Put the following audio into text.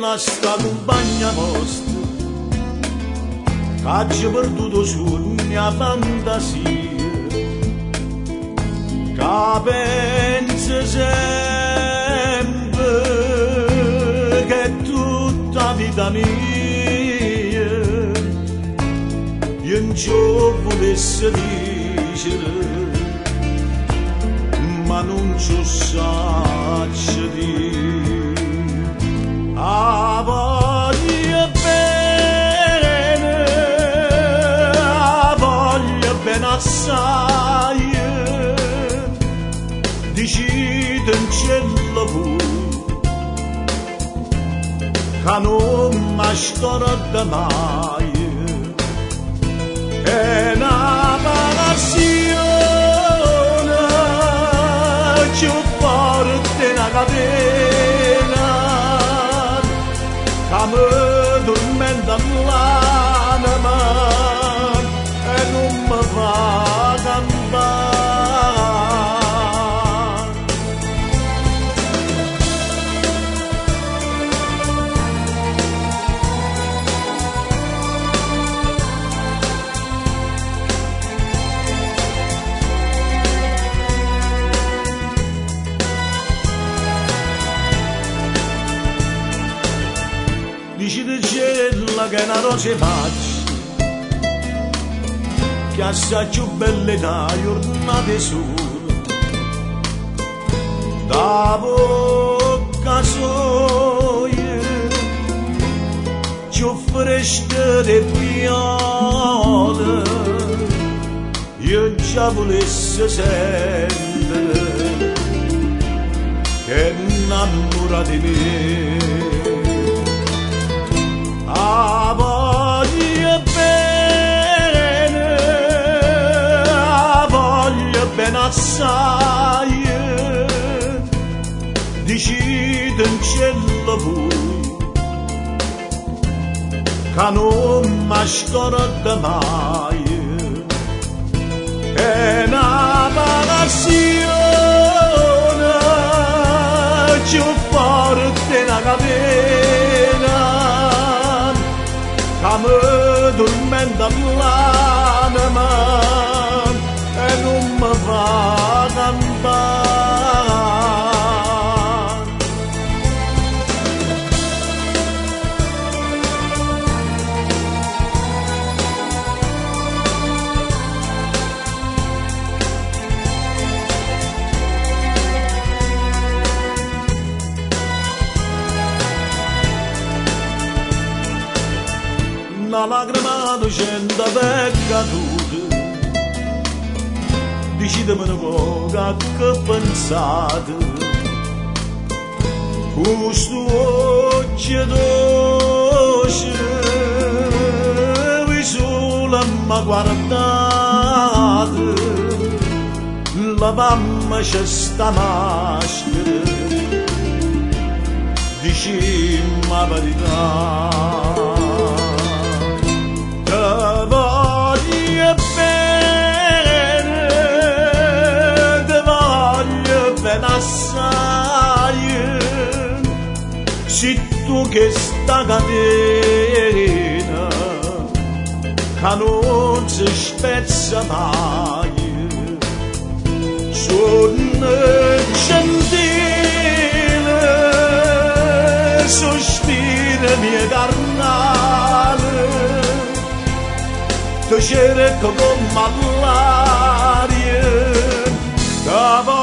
bella sta compagna vostra che ha perduto sulla mia fantasia, che pensa sempre che è tutta vita mia. Io non ci volesse dicere, ma non ci saccio dire. A voglio bene assai, decide in cielo voi, che non mi scorda mai. È una passione più forte una catena che mi tormenta l'anima e non mi fa campare. Dici di cielo che è una rosa faccia, che assai più belle da giornate sole, da bocca soia, più fresca di viola, io già volesse sentire che innamora di me. A voglio bene assai, decide in cielo voi, che non mi scorda mai. È una passione più forte una catena che mi tormenta l'anima e non mi fa campare. Una lacrima docenda per caduta, decidemi un po' che pensate, questo occhio dolce vi solo mi guardate, la mamma c'è sta maschera, dicimi la verità. Assai, se tu che sta catena che non si spezza mai, sono gentile sospiro mio carnale, ti cerco come l'aria